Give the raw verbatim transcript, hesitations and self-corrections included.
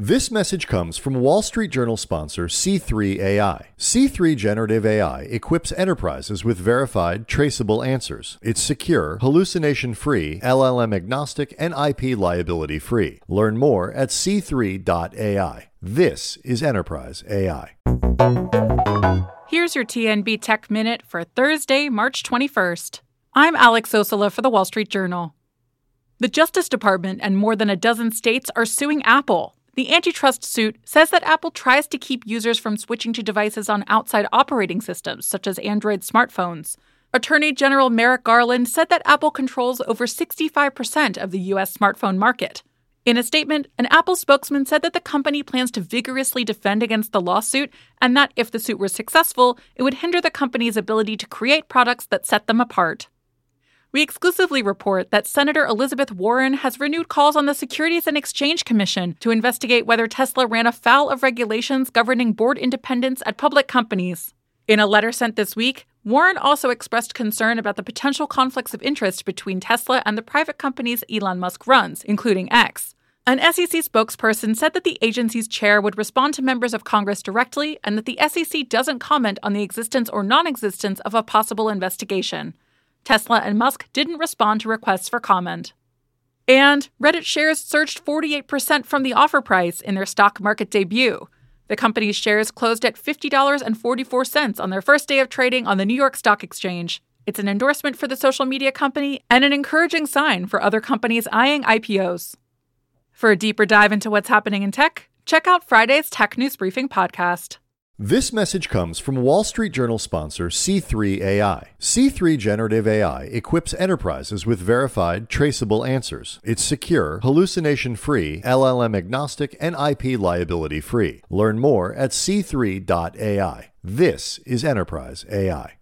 This message comes from Wall Street Journal sponsor C three A I. C three Generative A I equips enterprises with verified, traceable answers. It's secure, hallucination-free, L L M-agnostic, and I P liability-free. Learn more at c three dot a i. This is Enterprise A I. Here's your T N B Tech Minute for Thursday, March twenty-first. I'm Alex Osola for the Wall Street Journal. The Justice Department and more than a dozen states are suing Apple. The antitrust suit says that Apple tries to keep users from switching to devices on outside operating systems, such as Android smartphones. Attorney General Merrick Garland said that Apple controls over sixty-five percent of the U S smartphone market. In a statement, an Apple spokesman said that the company plans to vigorously defend against the lawsuit and that if the suit were successful, it would hinder the company's ability to create products that set them apart. We exclusively report that Senator Elizabeth Warren has renewed calls on the Securities and Exchange Commission to investigate whether Tesla ran afoul of regulations governing board independence at public companies. In a letter sent this week, Warren also expressed concern about the potential conflicts of interest between Tesla and the private companies Elon Musk runs, including X. An S E C spokesperson said that the agency's chair would respond to members of Congress directly and that the S E C doesn't comment on the existence or non-existence of a possible investigation. Tesla and Musk didn't respond to requests for comment. And Reddit shares surged forty-eight percent from the offer price in their stock market debut. The company's shares closed at fifty dollars and forty-four cents on their first day of trading on the New York Stock Exchange. It's an endorsement for the social media company and an encouraging sign for other companies eyeing I P Os. For a deeper dive into what's happening in tech, check out Friday's Tech News Briefing podcast. This message comes from Wall Street Journal sponsor C three A I. C three Generative A I equips enterprises with verified, traceable answers. It's secure, hallucination-free, L L M-agnostic, and I P liability-free. Learn more at c three dot a i. This is Enterprise A I.